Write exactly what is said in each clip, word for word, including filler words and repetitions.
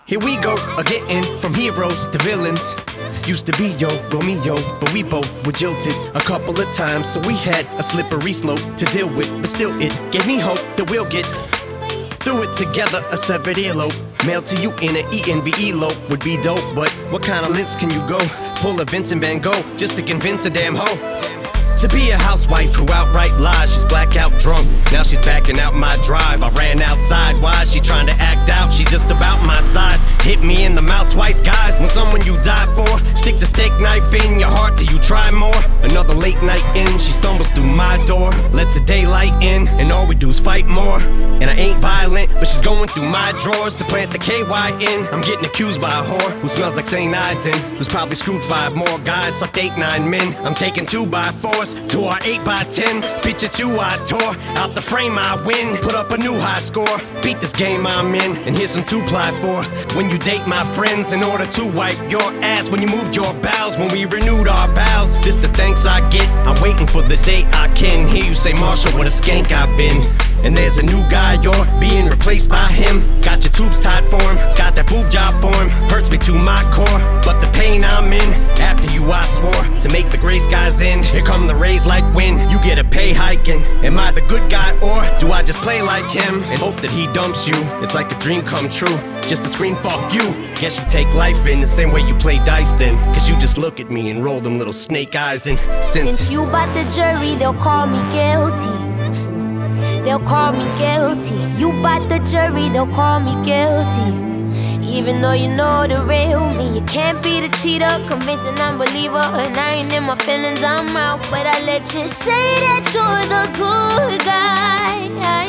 Here we go, again, from heroes to villains. Used to be yo, Romeo, but we both were jilted a couple of times, so we had a slippery slope to deal with. But still, it gave me hope that we'll get through it together. A severed earlobe, mailed to you in an E N V elope would be dope. But what kind of lengths can you go? Pull a Vincent Van Gogh just to convince a damn hoe to be a housewife who outright lies. She's blackout drunk, now she's backing out my drive. I ran outside, why is she trying to act out? She's just about my size, hit me in the mouth twice, guys. When someone you die for sticks a steak knife in your heart, do you try more? Another late night in, she stumbles through my door, lets the daylight in, and all we do is fight more. And I ain't violent, but she's going through my drawers to plant the K Y in. I'm getting accused by a whore who smells like Saint Ides and who's probably screwed five more guys, sucked eight, nine men. I'm taking two by fours to our eight by tens. Picture two I tore, out the frame I win. Put up a new high score, beat this game I'm in. And here's some to apply for when you date my friends in order to wipe your ass. When you moved your bowels, when we renewed our vows. This the thanks I get, I'm waiting for the day I can hear you say, Marshall, what a skank I've been. And there's a new guy, you're being replaced by him. Got your tubes tied for him, got that boob job for him. Hurts me to my core, but the pain I'm in. After you I swore to make the gray skies end. Here come the rays like wind, you get a pay hiking. Am I the good guy or do I just play like him and hope that he dumps you? It's like a dream come true, just to scream fuck you. Guess you take life in the same way you play dice then, cause you just look at me and roll them little snake eyes. And since, since you bought the jury, they'll call me guilty. They'll call me guilty. You bought the jury, they'll call me guilty. Even though you know the real me, you can't be the cheater, convincing unbeliever. And I ain't in my feelings, I'm out. But I let you say that you're the good guy.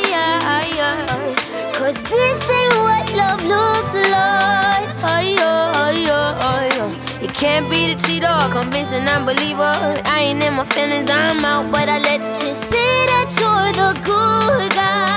Cause this ain't what love looks like. You can't be the cheater, convincing unbeliever. I ain't in my feelings, I'm out. But I let you say that you're the good guy.